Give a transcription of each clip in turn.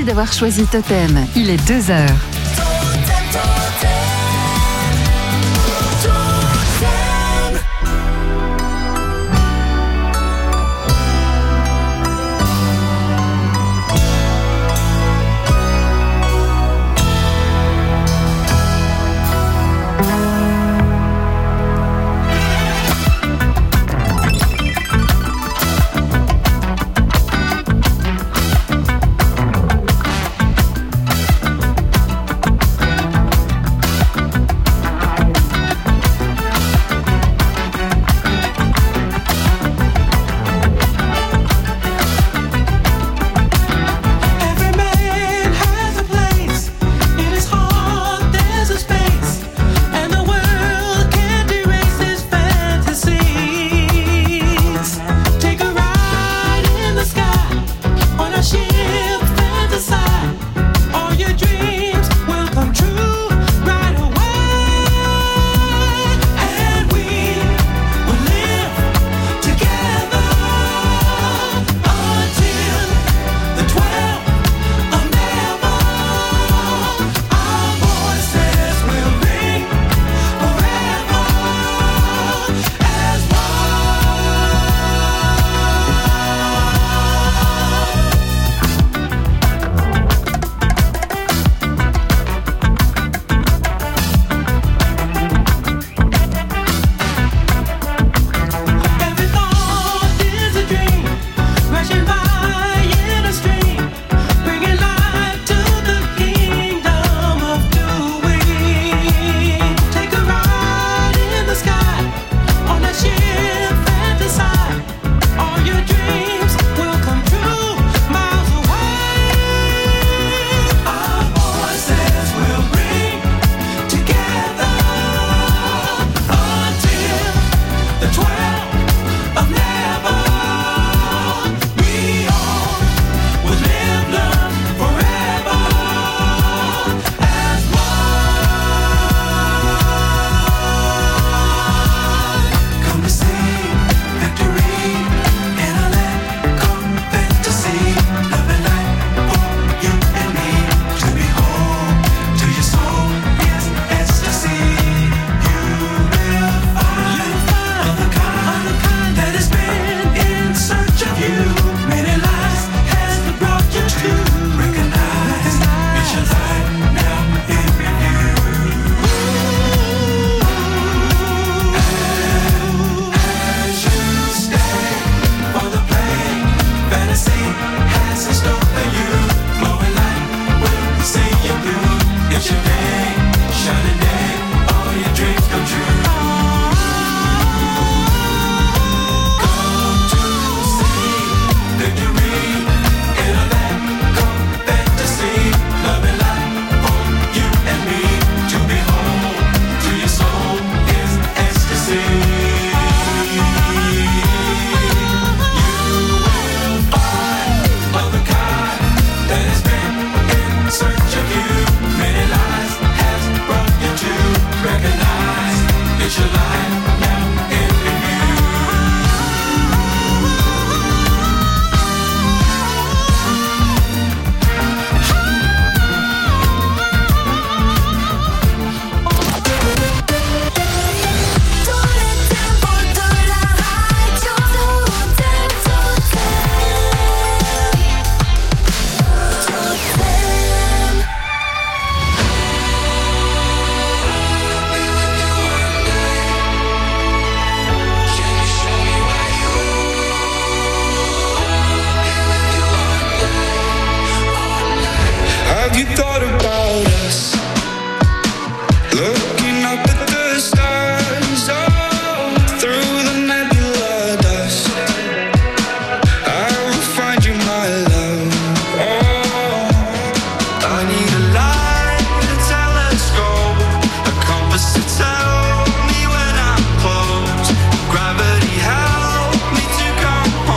d'avoir choisi Totem. Il est 2h.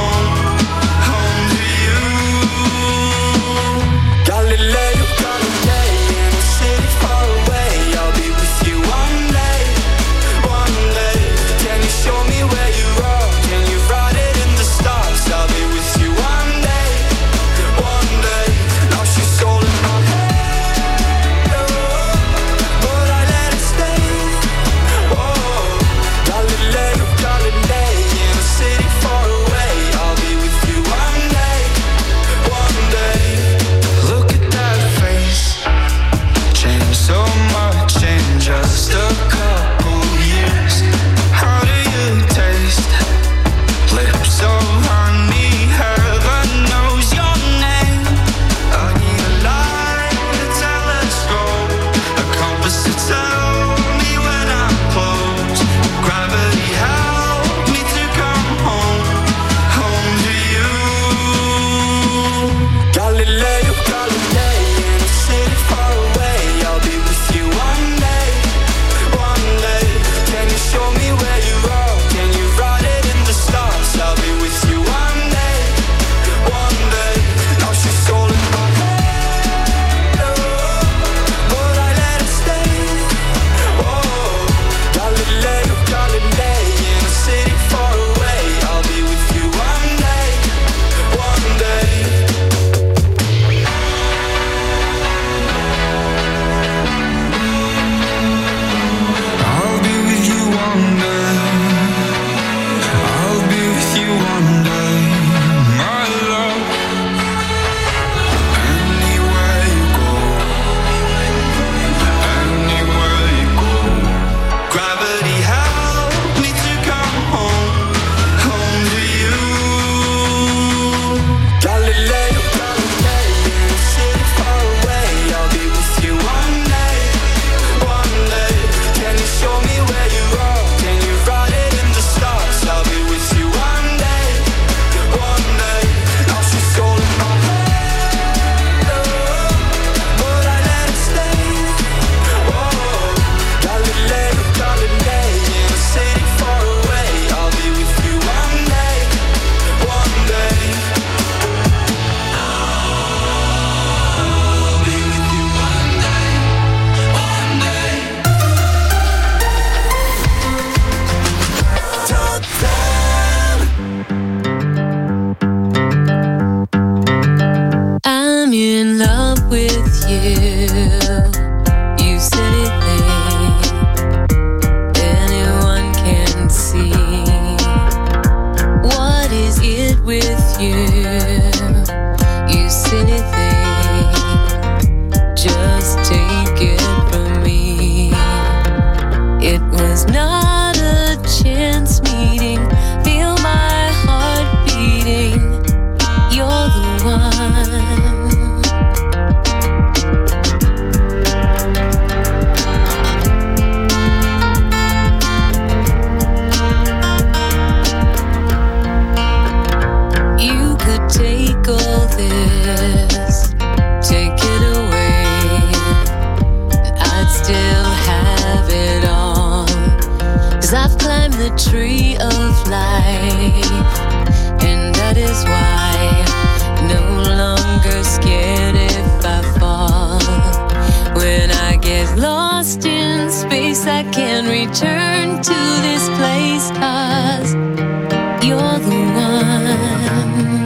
Galileo, Galileo. You silly thing, anyone can see. What is it with you? You silly thing, just take it from me. It was not a chance meeting. Feel my heart beating. You're the one. You could take all this, take it away, and I'd still have it all. 'Cause I've climbed the tree of life, and that is why no longer scared if I fall. When I get lost in space, I can return to this place, 'cause you're the one.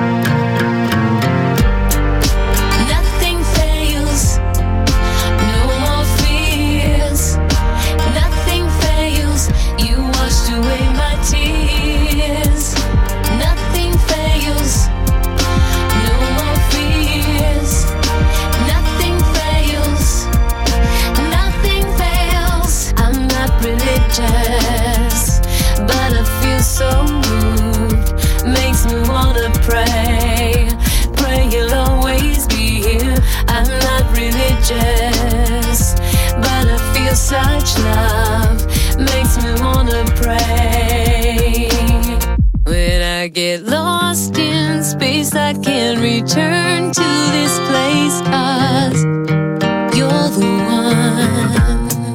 Nothing fails, no more fears. Nothing fails, you washed away my tears. Nothing fails, no more fears. Nothing fails, nothing fails. I'm not religious, but I feel so moved. Makes me wanna pray, pray you'll always be here. I'm not religious, but I feel such love. Makes me wanna pray. When I get lost in space, I can return to this place, 'cause you're the one.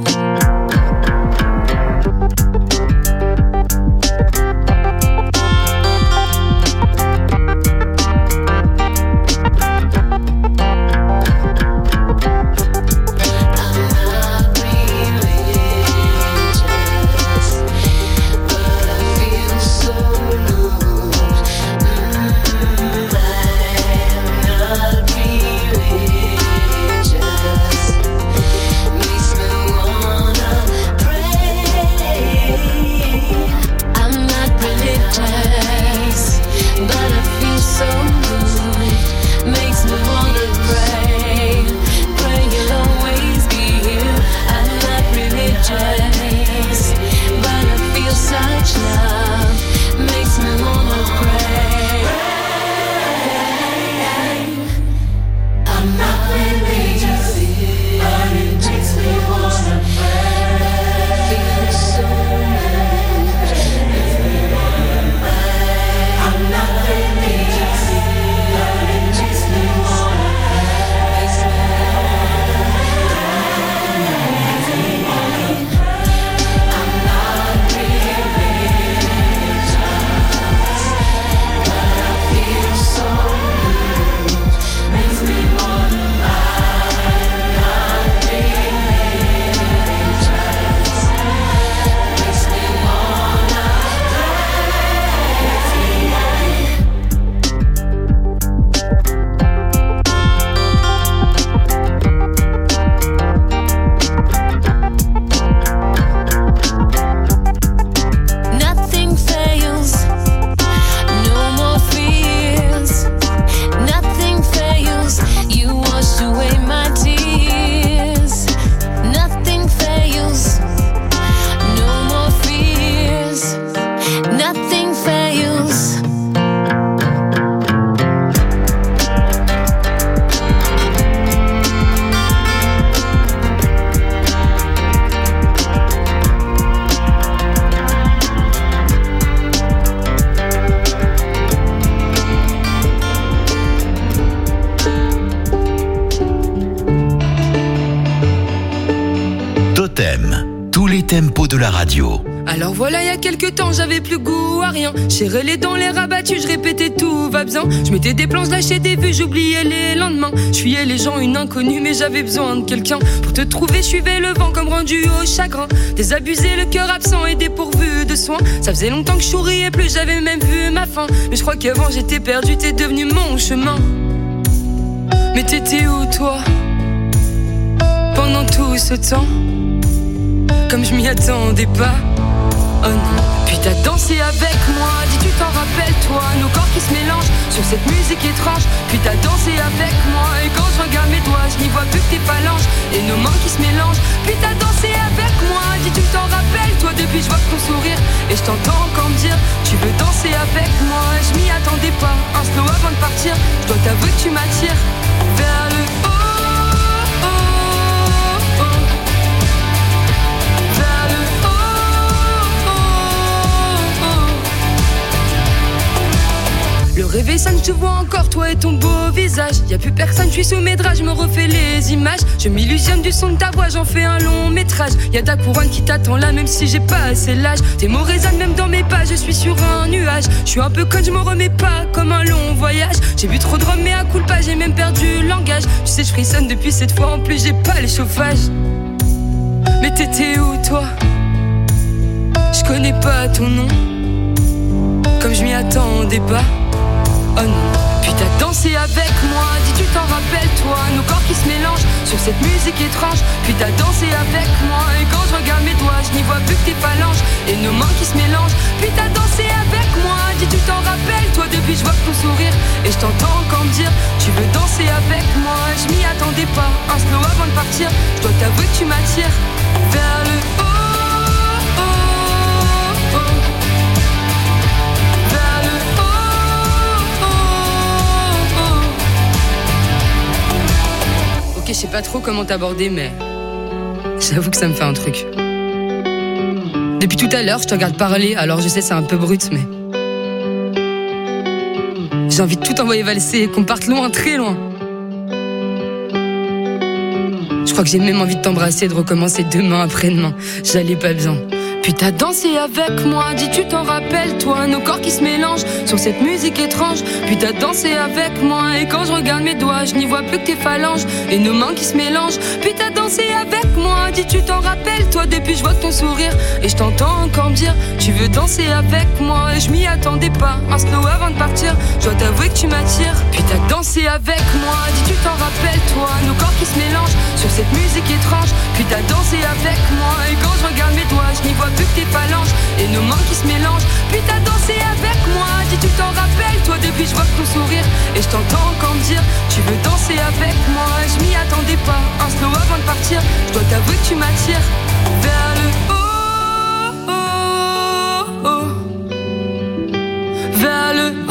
Tempo de la radio. Alors voilà, il y a quelques temps, j'avais plus goût à rien. Serrais les dents, les rabattus, je répétais tout va bien. Je mettais des plans, je lâchais des vues, j'oubliais les lendemains. Je fuyais les gens, une inconnue, mais j'avais besoin de quelqu'un. Pour te trouver, je suivais le vent comme rendu au chagrin. Désabusé, le cœur absent et dépourvu de soins. Ça faisait longtemps que je souriais plus, j'avais même vu ma fin. Mais je crois qu'avant j'étais perdu, t'es devenu mon chemin. Mais t'étais où toi ? pendant tout ce temps, comme je m'y attendais pas. Oh non. Puis t'as dansé avec moi, dis tu t'en rappelles toi, nos corps qui se mélangent sur cette musique étrange. Puis t'as dansé avec moi, et quand je regarde mes doigts, je n'y vois plus que tes phalanges et nos mains qui se mélangent. Puis t'as dansé avec moi, dis tu t'en rappelles toi, depuis je vois ton sourire et je t'entends encore me dire tu veux danser avec moi. Je m'y attendais pas, un slow avant de partir, je dois t'avouer que tu m'attires vers le haut. Le réveil sonne, je te vois encore, toi et ton beau visage. Y'a plus personne, je suis sous mes draps, je me refais les images. Je m'illusionne du son de ta voix, j'en fais un long métrage. Y'a ta couronne qui t'attend là, même si j'ai pas assez l'âge. Tes mots résonnent même dans mes pas, je suis sur un nuage. Je suis un peu conne, je m'en remets pas, comme un long voyage. J'ai bu trop de rhum, mais à coup pas, j'ai même perdu le langage. Tu sais, je frissonne depuis cette fois, en plus j'ai pas les chauffages. Mais t'étais où toi? Je connais pas ton nom, comme je m'y attendais pas. Oh non. Puis t'as dansé avec moi, dis tu t'en rappelles toi, nos corps qui se mélangent sur cette musique étrange. Puis t'as dansé avec moi, et quand je regarde mes doigts, je n'y vois plus que tes phalanges et nos mains qui se mélangent. Puis t'as dansé avec moi, dis tu t'en rappelles toi, depuis je vois ton sourire et je t'entends encore me dire tu veux danser avec moi. Je m'y attendais pas, un slow avant de partir, je dois t'avouer que tu m'attires vers le haut. Je sais pas trop comment t'aborder, mais j'avoue que ça me fait un truc. Depuis tout à l'heure, je te regarde parler, alors je sais c'est un peu brut, mais j'ai envie de tout envoyer valser et qu'on parte loin, très loin. Je crois que j'ai même envie de t'embrasser et de recommencer demain après-demain. J'allais pas bien. Puis t'as dansé avec moi, dis tu t'en rappelles toi, nos corps qui se mélangent sur cette musique étrange. Puis t'as dansé avec moi, et quand je regarde mes doigts, je n'y vois plus que tes phalanges et nos mains qui se mélangent. Puis t'as dansé avec moi, dis tu t'en rappelles toi, depuis je vois ton sourire et je t'entends encore me dire tu veux danser avec moi. Et je m'y attendais pas, un slow avant de partir, je dois t'avouer que tu m'attires. Puis t'as dansé avec moi, dis tu t'en rappelles toi, nos corps qui se mélangent sur cette musique étrange. Puis t'as dansé avec moi, et quand je regarde mes doigts, je n'y vois plus que tes phalanges et nos mains qui se mélangent. Puis t'as dansé avec moi, dis tu t'en rappelles toi, depuis je vois ton sourire et je t'entends encore me dire tu veux danser avec moi. Je m'y attendais pas, un slow avant de partir, je dois t'avouer que tu m'attires vers le haut, vers le haut.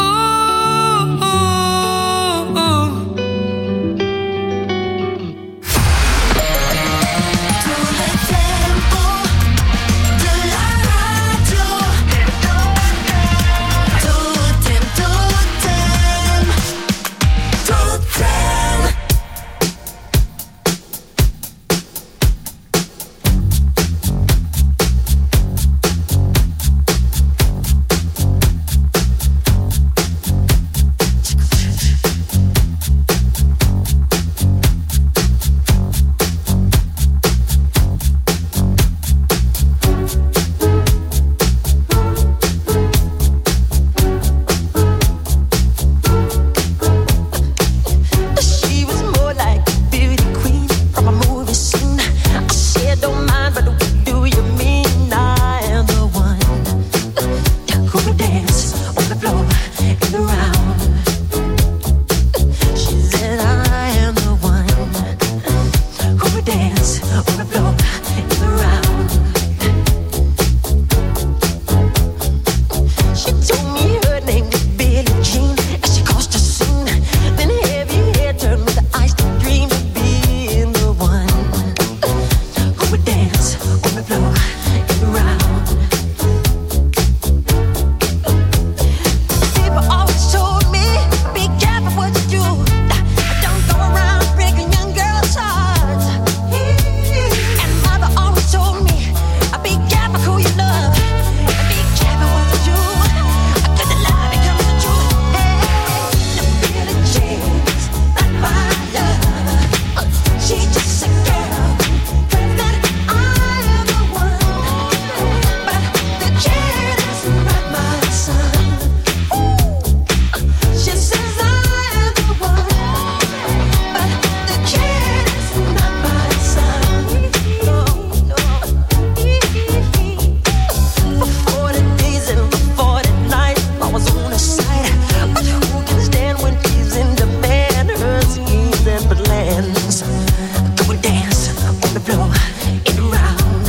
dance on the floor and around.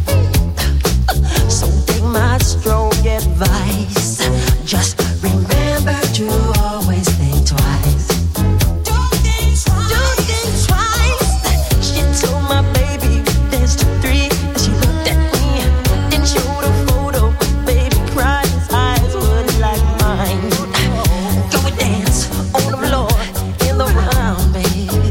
So take my strong advice. Just remember to always think twice. Do things twice. She told my baby there's 2, 3. She looked at me, then showed a photo. Baby cried, his eyes were like mine. Go and dance on the floor in the round, baby.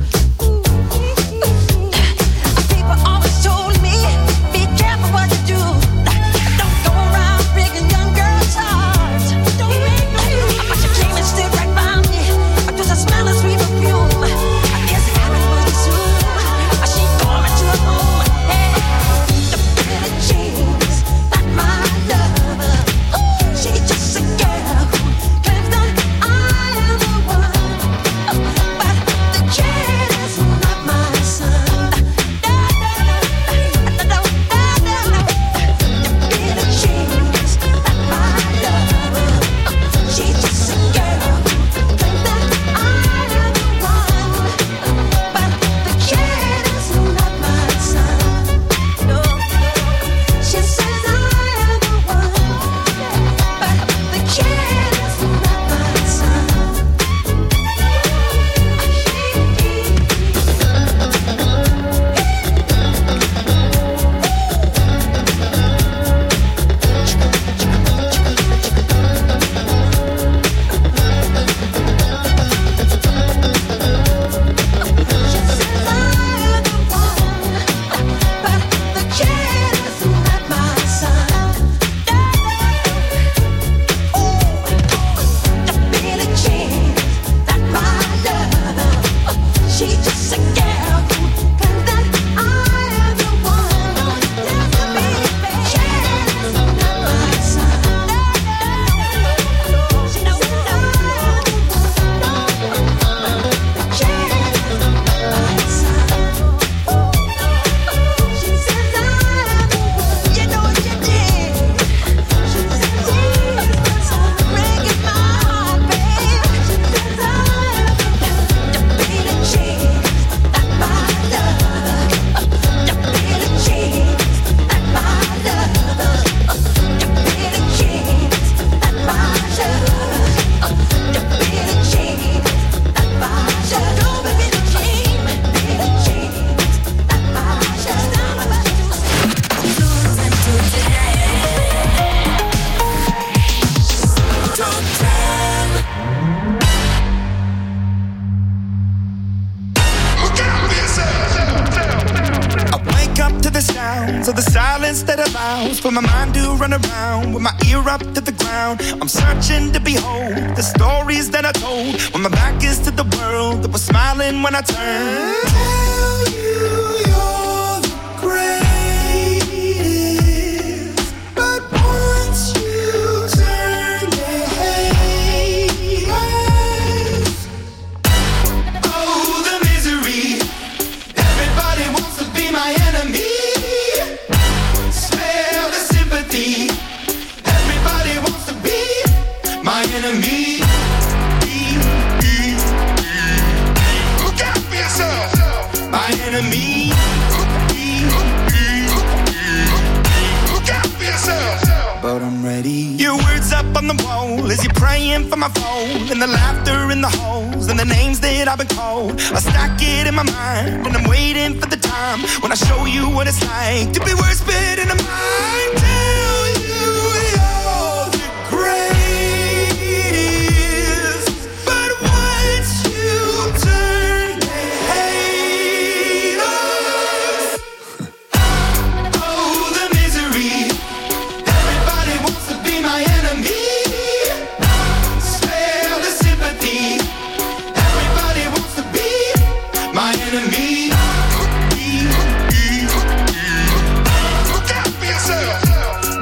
People always told me, be careful what you do. Don't go around breaking young girls' hearts. But she came and stood right by me. Just a smell of sweet perfume. I guess it happened pretty soon. She tore me to a room. Hey, the pretty jeans, not my lover. She's just a girl who claims that I am the one. But the kid is not my son. The pretty jeans, not my lover. She's just a girl who claims that I am the one. But the kid is not my son. No, she says I am the one. But the kid is not my son. She's just a girl who claims that I am the one. The kid is not my son. She says I am the one. The kid is not my son. She says I am the one. You know you did. She says he's breaking my heart, babe. She says I am the pretty jeans, not my lover. The pretty jeans, not my lover. The pretty jeans, not my lover. The pretty jeans, not my lover. The pretty jeans, not my I wake up to the sounds of the silence that allows for my mind to run around with my ear up to the ground. I'm searching to behold the stories that I told when my back is to the world that was smiling when I turned. Tell you you're the greatest, but once you turn they hate us. Oh, the misery. Everybody wants to be my enemy. Smell the sympathy. Everybody wants to be my enemy. Look out for yourself. My enemy. Look out for yourself. But I'm ready. Your words up on the wall as you're praying for my phone, and the laughter in the holes and the names that I've been called. I stack it in my mind and I'm waiting for the time when I show you what it's like to be worse fit in a mind. Tell you you're the greatest, but once you turn they hate us. Oh, the misery. Everybody wants to be my enemy. Spare the sympathy. Everybody wants to be my enemy. Look out for yourself.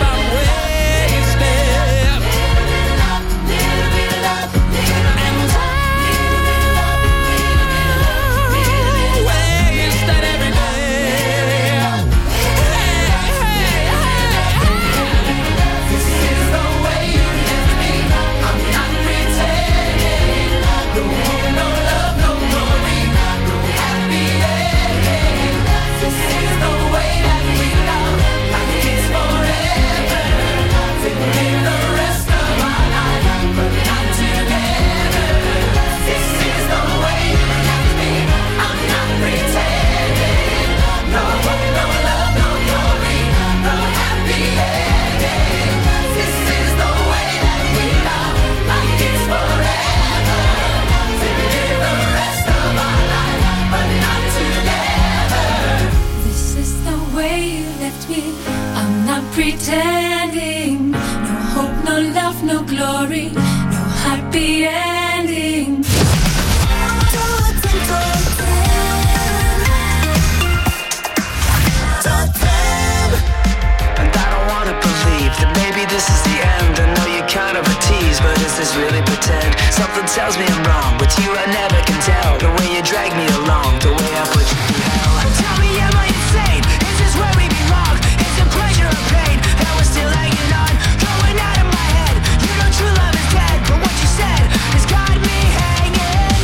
tells me I'm wrong. With you I never can tell. The way you drag me along, the way I put you through hell. Tell me, am I insane? Is this where we belong? Is it pleasure or pain? And we're still hanging on, going out of my head. You know true love is dead, but what you said has got me hanging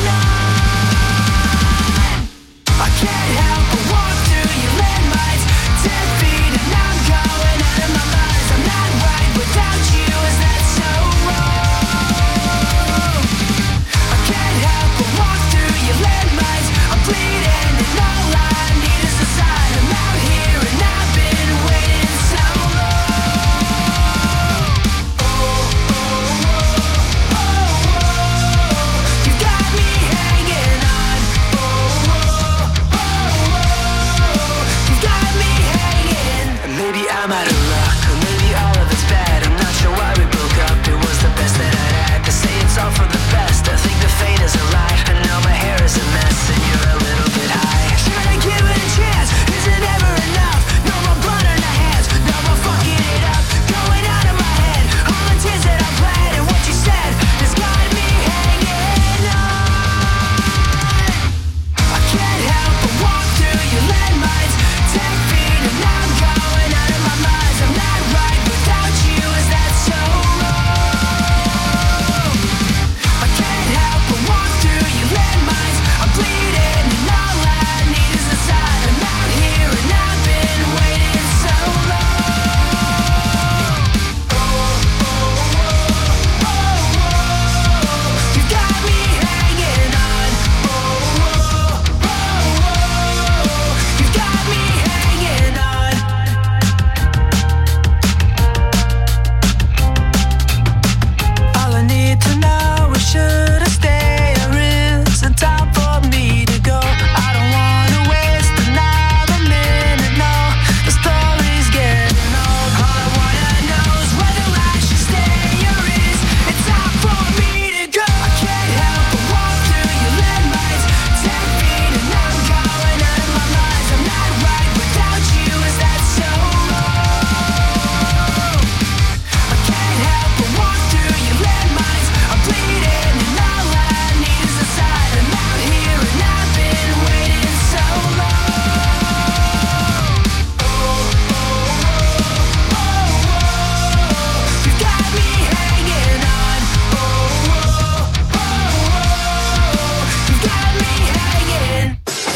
on. I can't help but walk through your landmines, 10 feet and I'm going out of my mind. I'm not right without you, is that so wrong? I can't help but walk through your landmines. I'm bleeding and all I need is a sign. I'm out here and I've been waiting so long. You got me hanging on. You got me hanging. Maybe I'm out of luck, or maybe all of it's bad. I'm not sure why we broke up. It was the best that I'd had. To say it's all for the best, I think the fate is a lie. And now my hair is a mess and you're a little bit high. Trying to give it a chance isn't ever enough. No more blood on the hands, no more fucking it up. Going out of my head, all the tears that I bled. And what you said has got me hanging on. I can't help but walk through your landmines, 10 feet and I'm going out of my mind. I'm not right without you, is that so wrong? I can't help but walk through your landmines. I'm bleeding and all I need is a sign. I'm out here and I've been waiting so long. You got me hanging on. You got me hanging on. All I need to know is should I stay or is it time for me to go? I don't wanna waste another minute, no. The story's getting old. All I wanna know is whether I should stay or is it time for me to go? I can't help but walk through your landmines, 10 feet and I'm going out of my mind. I'm not right without you, is that so wrong? I can't help but walk through your landmines. I'm bleeding and all I need is a sign. I'm out here and I've been waiting so long. You got me hanging on. You got me hanging.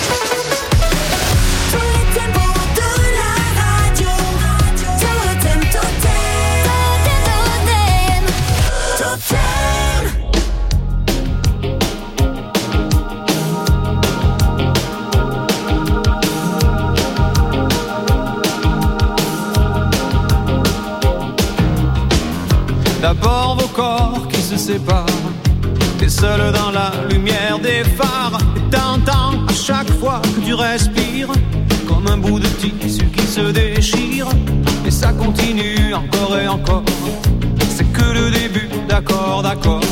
Tous les tempos de la radio. Totem, totem. Totem. D'abord vos corps qui se séparent. T'es seul dans la lumière des phares. Et t'entends à chaque fois que tu respires comme un bout de tissu qui se déchire. Et ça continue encore et encore. C'est que le début, d'accord, d'accord.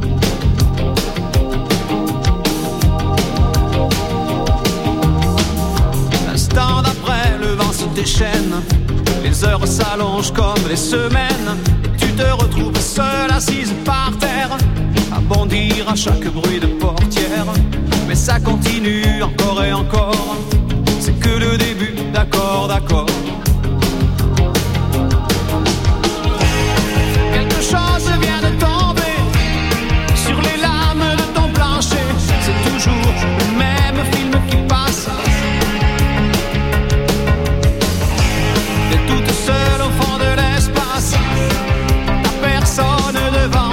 L'instant d'après, le vent se déchaîne. Les heures s'allongent comme les semaines. Et tu te retrouves seule assise par terre, à bondir à chaque bruit de portière. Mais ça continue encore et encore. C'est que le début, d'accord, d'accord. Quelque chose vient de tomber sur les lames de ton plancher. C'est toujours le même film qui passe. T'es toute seule au fond de l'espace, t'as personne devant.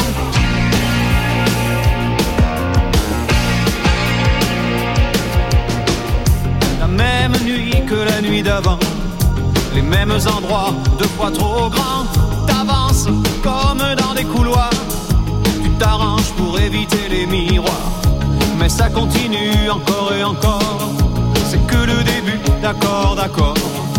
La même nuit que la nuit d'avant, les mêmes endroits, 2 fois trop grands. T'avances comme dans des couloirs, tu t'arranges pour éviter les miroirs. Mais ça continue encore et encore. C'est que le début, d'accord, d'accord.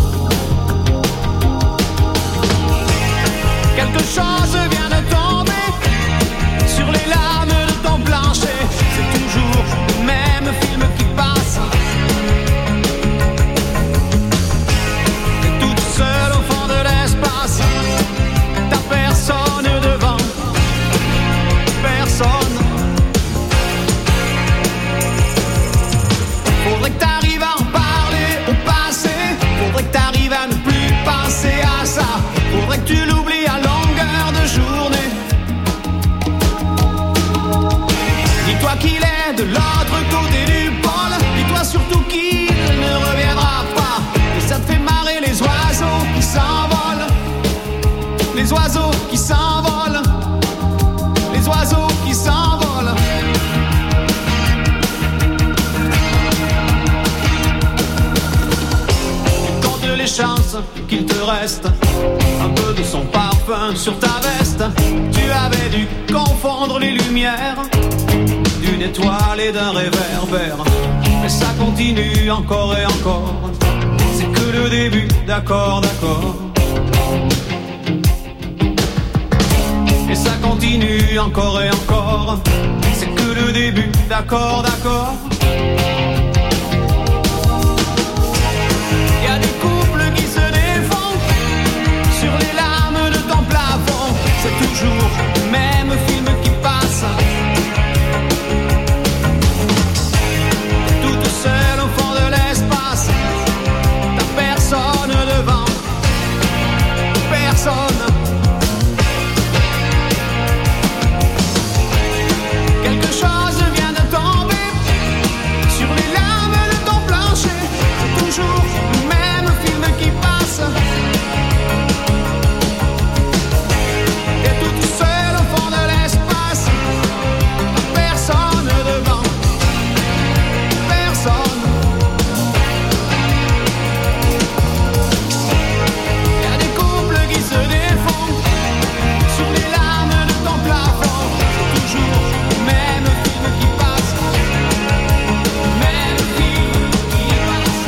Quelque chose vient de tomber sur les lames de ton plancher. C'est toujours le même film qui passe. T'es toute seule au fond de l'espace, t'as personne devant, personne oiseaux qui s'envolent, les oiseaux qui s'envolent. Compte les chances qu'il te reste un peu de son parfum sur ta veste. Tu avais dû confondre les lumières d'une étoile et d'un réverbère. Mais ça continue encore et encore. C'est que le début, d'accord, d'accord. Et ça continue encore et encore. C'est que le début, d'accord, d'accord. Y a des couples qui se défendent sur les lames de ton plafond. C'est toujours le même film qui passe. Toute seule au fond de l'espace. T'as personne devant, personne. Quelque chose vient de tomber sur les lames de ton plancher. C'est toujours le même film qui passe. T'es toute seule au fond de l'espace. Personne devant, personne. Y a des couples qui se défendent sur les lames de ton plafond. C'est toujours le même film qui passe. Même film qui passe.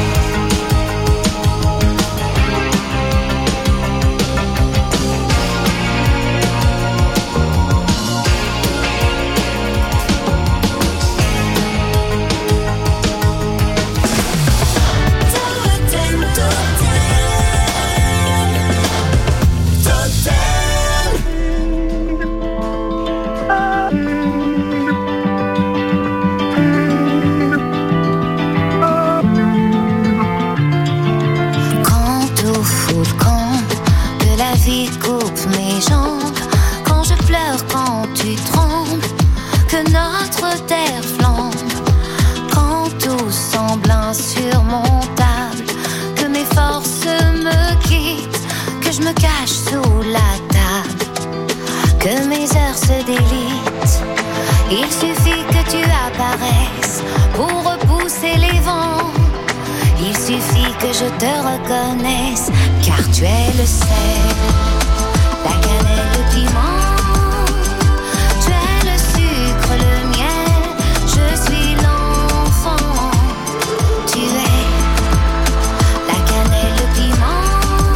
Quand au fou le camp, que la vie coupe mes jambes, quand je pleure, quand tu trembles, que notre terre flambe, quand tout semble insurmontable, que mes forces me quittent, que je me cache sous la table, que mes heures se délitent. Il suffit que tu apparaisses pour repousser les vents. Il suffit que je te reconnaisse, car tu es le sel, la cannelle, le piment. Tu es le sucre, le miel, je suis l'enfant. Tu es la cannelle, le piment,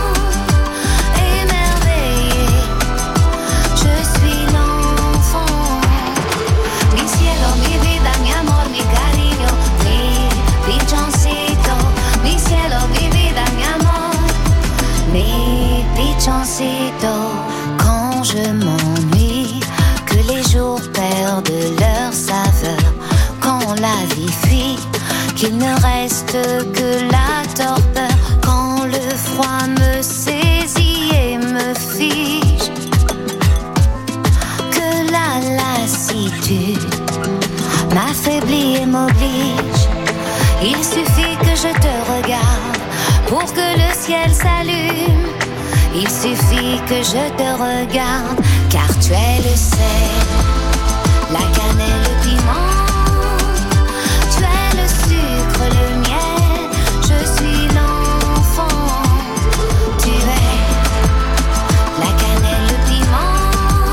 émerveillé. Je suis l'enfant. Mi cielo, mi vida, mi amor, mi cariño, mi pichoncito. Mi cielo, mi vida, mi amor, mi pichoncito. Quand je m'ennuie, que les jours perdent leur saveur, quand la vie fuit, qu'il ne reste que la torpeur, quand le froid me saisit et me fige, que la lassitude m'affaiblit et m'oblige. Il suffit que je te regarde pour que le ciel s'allume. Il suffit que je te regarde, car tu es le sel, la cannelle, le piment. Tu es le sucre, le miel, je suis l'enfant. Tu es la cannelle, le piment,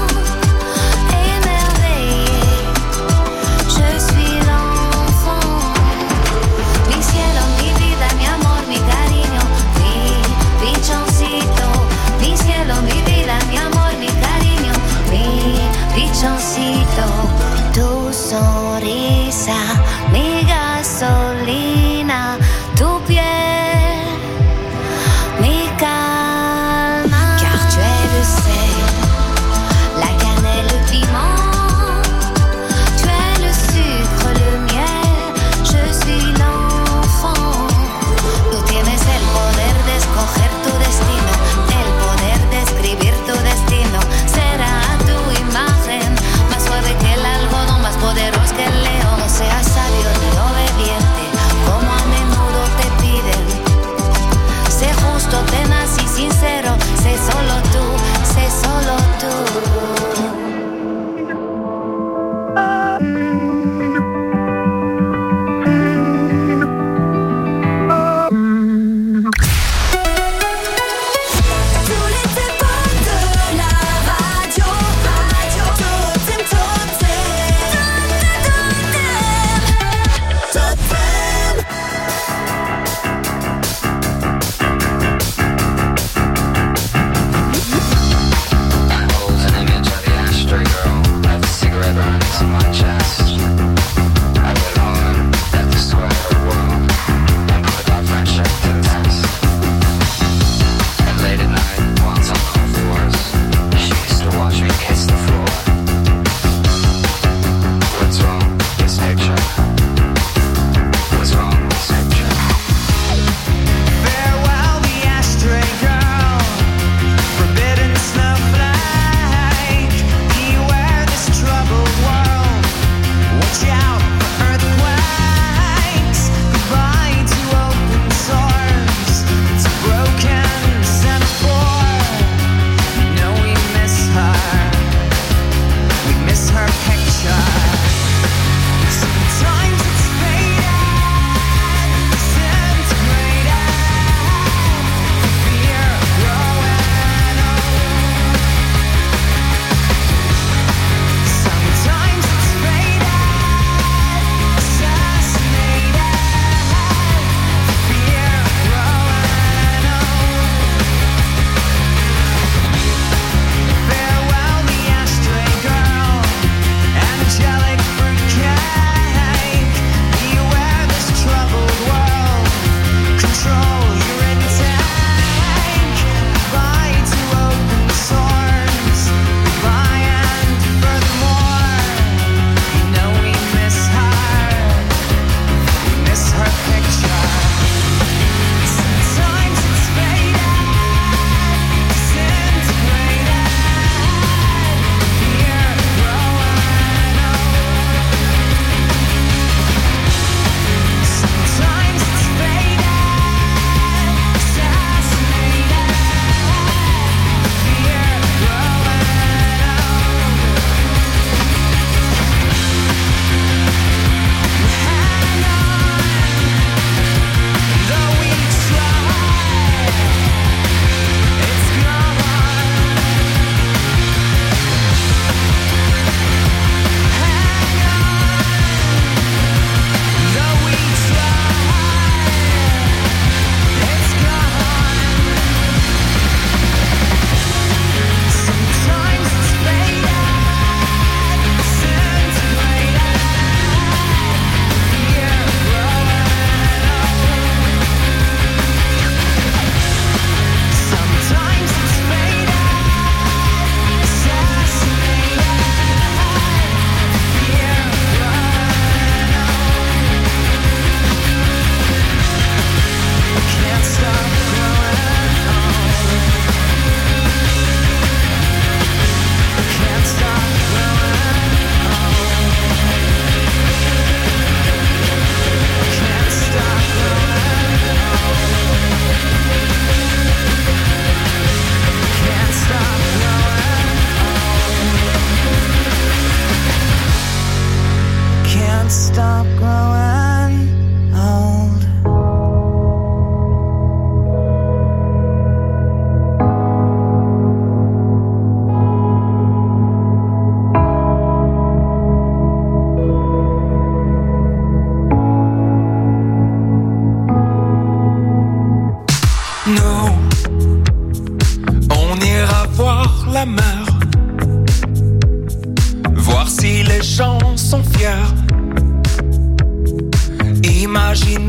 émerveillé. Je suis l'enfant. Mi cielo, mi vida, mi amor, mi cariño, mi pichoncito. Mi cielo, mi vida, mi amor, mi cariño, mi pichoncito. Tu sonrisa, mi gasolina, tu piel, mi calma. Car tu es le sel, la cannelle, le piment. Tu es le sucre, le miel, je suis l'enfant. Tú tienes el poder de escoger tu destino, el poder de escribir tu destino. Será tu imagen, más suave que el algodón, más poderoso que el león. No seas sabio ni obediente, como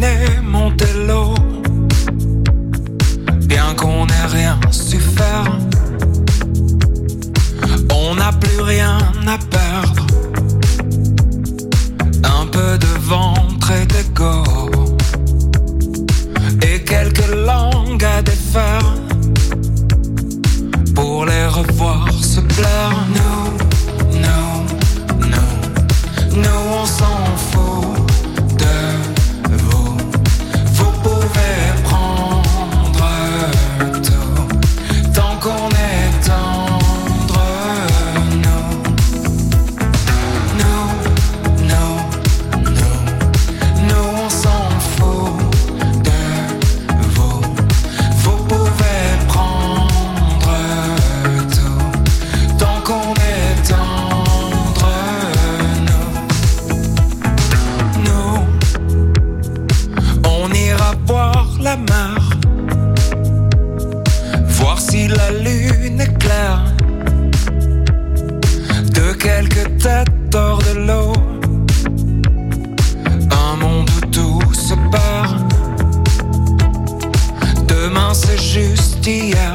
fait monter l'eau, bien qu'on n'ait rien su faire. On n'a plus rien à perdre, un peu de ventre et d'ego, et quelques langues à défaire, pour les revoir se plaire. Nous on s'en fout de vous. Vous pouvez prendre tout, tant qu'on est tendre. Nous on s'en fout de vous. Vous pouvez prendre tout, tant qu'on est tendre. Boire la mer, voir si la lune est claire, de quelques têtes hors de l'eau, un monde où tout se perd. Demain c'est juste hier,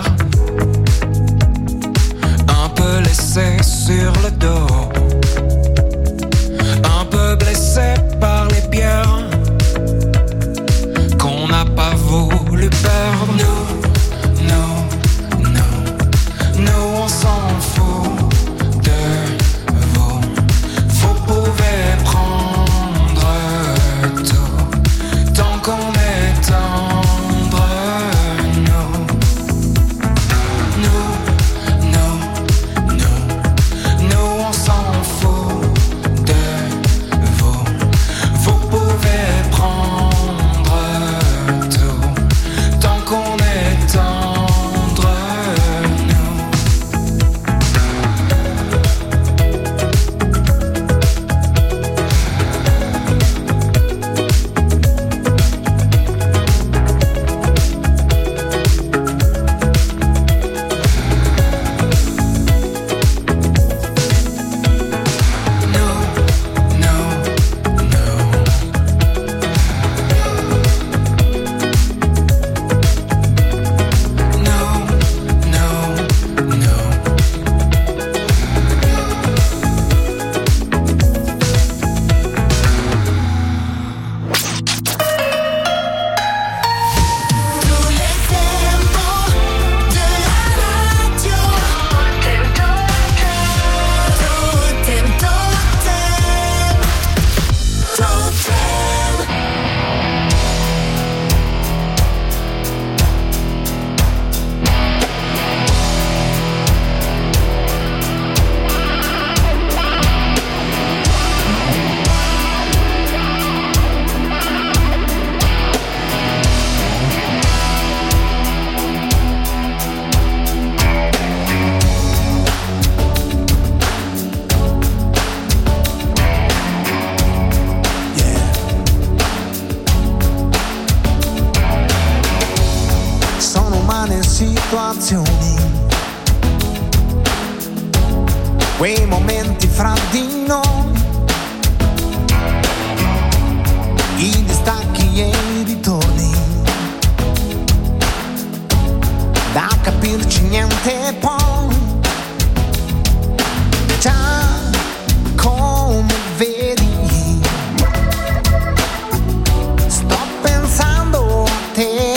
un peu laissé sur le dos, un peu blessé par les bières qu'on n'a pas voulu perdre. Nous on s'en fout de vous. Vous pouvez prendre tout, tant qu'on est tendre. Nous on s'en fout de vous. Vous pouvez prendre tout, tant qu'on est tendre. Situazioni, quei momenti fra di noi, i distacchi e i ritorni, da capirci niente poi, già come vedi, sto pensando a te.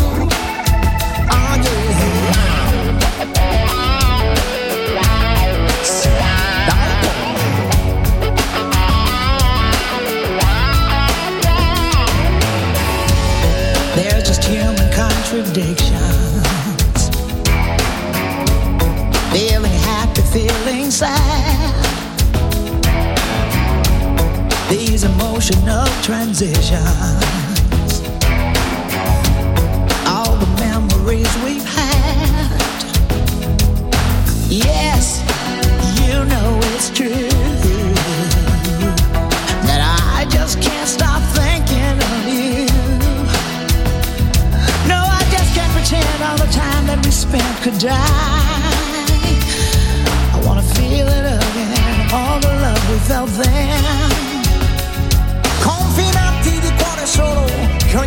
Contradictions, feeling happy, feeling sad, these emotional transitions, all the memories we've had. Yes, you know it's true that I just can't stop thinking of you. All the time that we spent could die. I wanna feel it again, all the love we felt then. Confinati di cuore solo, che ho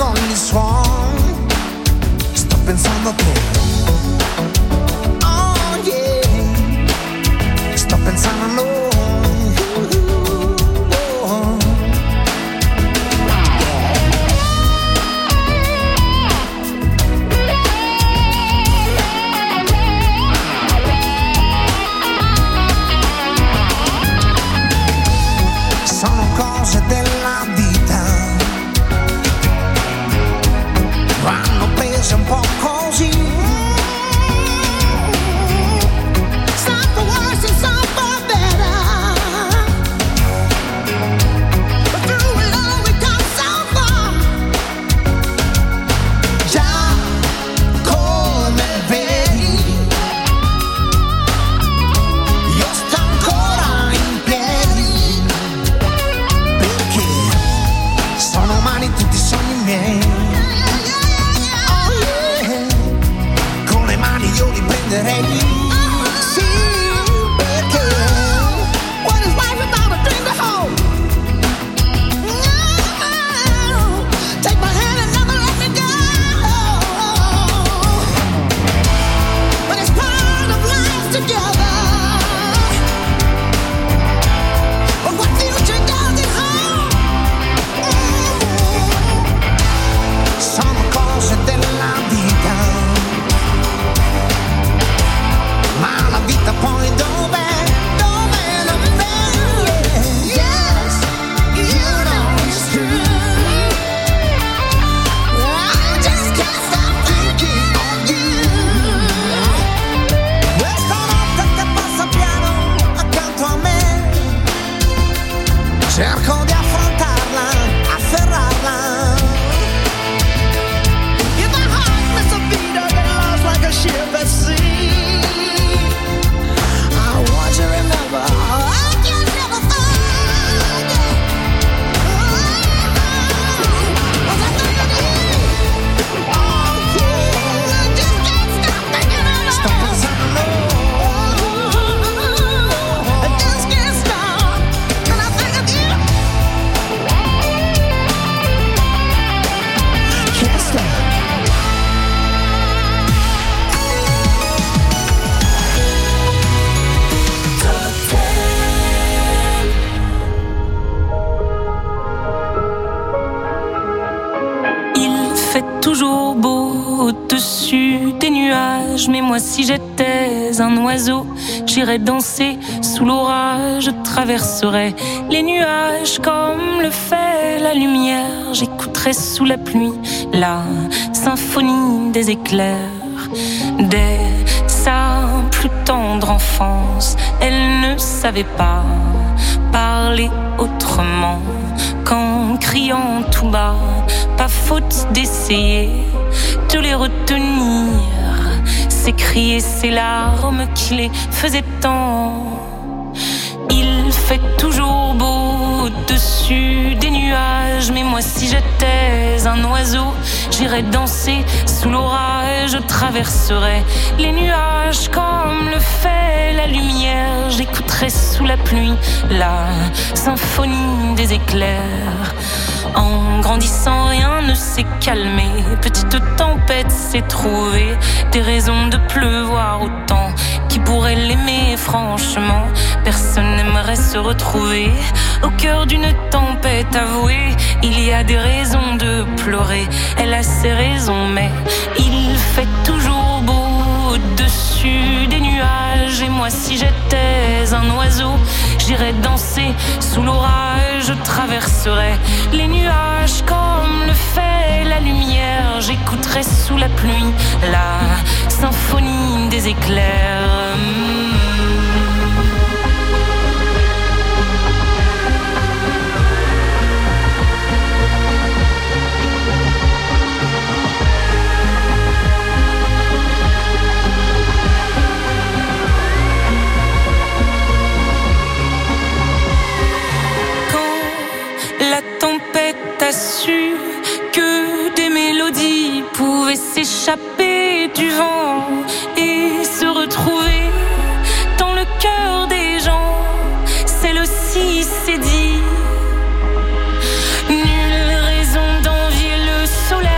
ogni suono sto pensando a te. Oh yeah, sto pensando a noi. Sono cose della vita, vanno prese un po' così. Some for worse and some for better, but through it all we come so far. Già come vedi, io sto ancora in piedi, perché sono umani tutti i sogni miei. Oh yeah, con le mani io li prenderei. Sì, perché what is life without a dream to hold? No, take my hand and never let me go. But it's part of life together. But what future does it hold? Sono cose della vita, ma la vita poi dov'è? Dov'è? Dov'è? Yes, you know it's true. I just can't stop thinking of you. Questa notte che passa piano accanto a me, cerco di affrontarla, afferrarla. If my heart missed a beat, I get lost like a ship at sea. I want you to remember, I can never forget. Was I thinking of you? Oh yeah, I just can't stop thinking of you. Sto pensando, I just can't stop when I think of you. Can't stop. Il fait toujours beau au-dessus des nuages, mais moi si j'étais un oiseau, j'irais danser sous l'orage, je traverserais les nuages comme le fait la lumière, j'écouterais sous la pluie la symphonie des éclairs. Dès sa plus tendre enfance, elle ne savait pas parler autrement qu'en criant tout bas. Pas faute d'essayer de les retenir, ces cris et ces larmes qui les faisaient tant. Il fait toujours beau au-dessus des nuages, mais moi si j'étais un oiseau, j'irais danser sous l'orage, je traverserais les nuages comme le fait la lumière, j'écouterais sous la pluie la symphonie des éclairs. En grandissant, rien ne s'est calmé. Petite tempête s'est trouvée, des raisons de pleuvoir autant. Qui pourrait l'aimer franchement? Personne n'aimerait se retrouver au cœur d'une tempête avouée. Il y a des raisons de pleurer, elle a ses raisons, mais il fait toujours beau au-dessus des nuages. Et moi si j'étais un oiseau, j'irais danser sous l'orage, je traverserais les nuages comme le fait la lumière, j'écouterais sous la pluie la symphonie des éclairs. T'as su que des mélodies pouvaient s'échapper du vent et se retrouver dans le cœur des gens. Celle aussi s'est dit, nulle raison d'envier le soleil.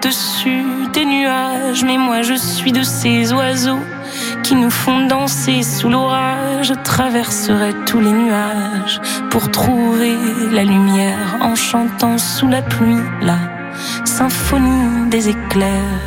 au-dessus des nuages. Mais moi je suis de ces oiseaux qui nous font danser sous l'orage. Je traverserai tous les nuages pour trouver la lumière en chantant sous la pluie la symphonie des éclairs.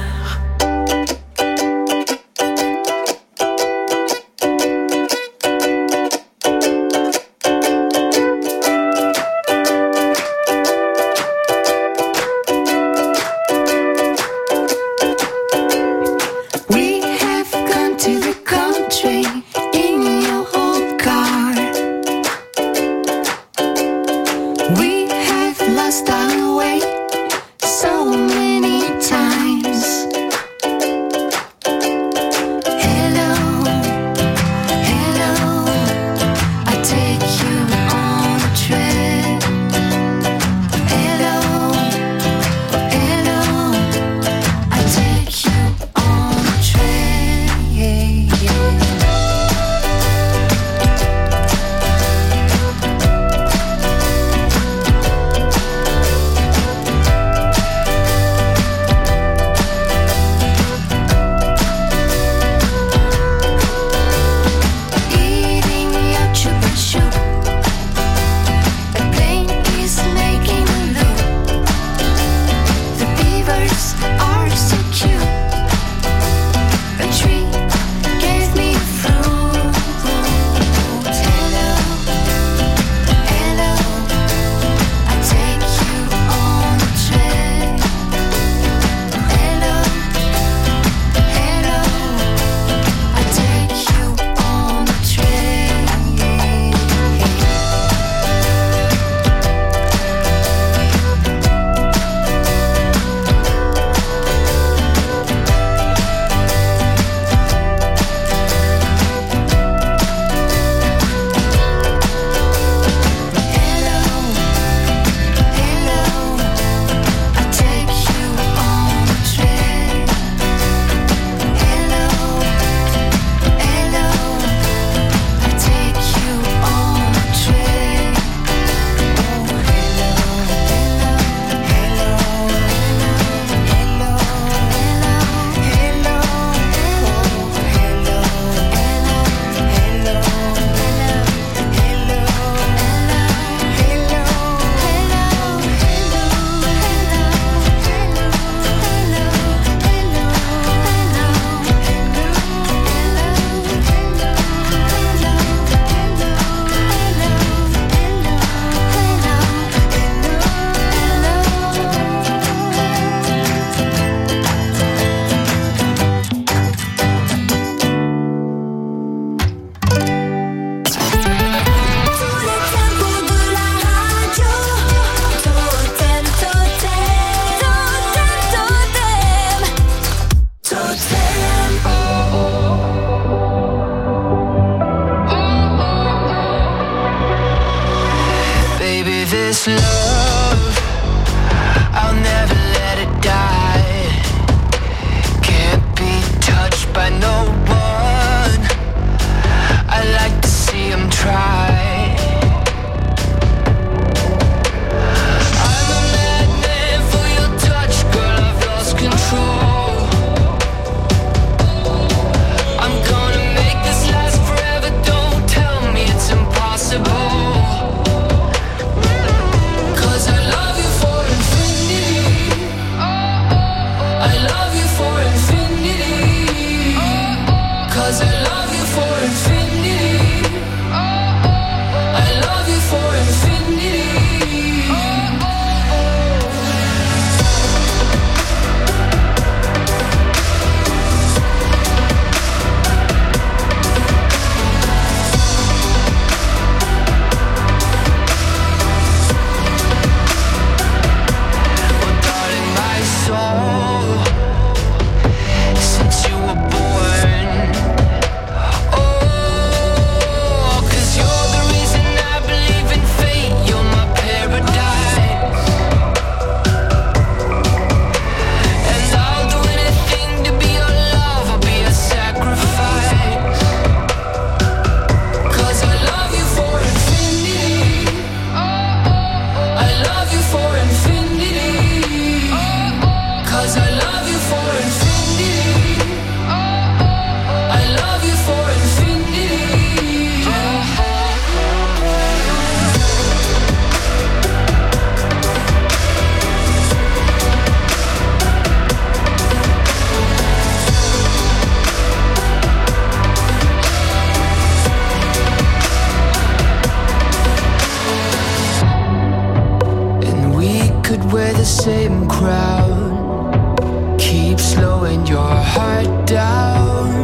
the same crowd. Keep slowing your heart down.